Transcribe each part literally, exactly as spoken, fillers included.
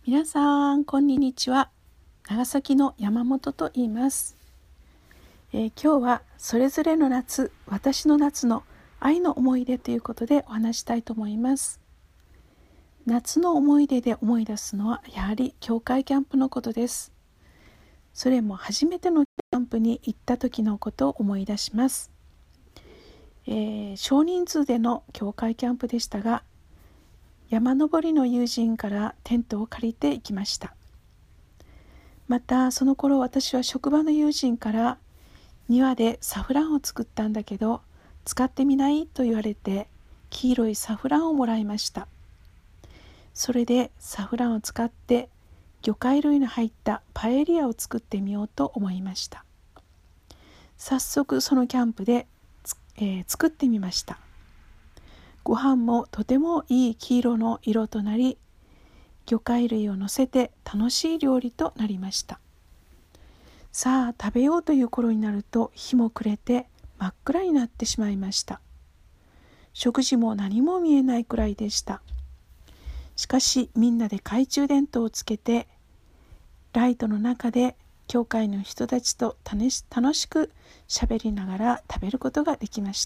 皆さんこんにちは。長崎の山本と言います。えー、今日はそれぞれの夏、私の夏の愛の思い出ということでお話したいと思います。夏の思い出で思い出すのはやはり教会キャンプのことです。それも初めてのキャンプに行った時のことを思い出します。えー、少人数での教会キャンプでしたが、山登りの友人からテントを借りて行きました。またその頃私は職場の友人から庭でサフランを作ったんだけど使ってみないと言われて黄色いサフランをもらいました。それでサフランを使って魚介類の入ったパエリアを作ってみようと思いました。早速そのキャンプで、えー、作ってみました。ご飯もとてもいい黄色の色となり、魚介類を乗せて楽しい料理となりました。さあ食べようという頃になると日も暮れて真っ暗になってしまいました。食事も何も見えないくらいでした。しかしみんなで懐中電灯をつけてライトの中で教会の人たちと楽しく喋りながら食べることができました。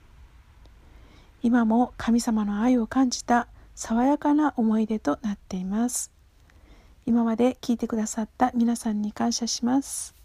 今も神様の愛を感じた爽やかな思い出となっています。今まで聞いてくださった皆さんに感謝します。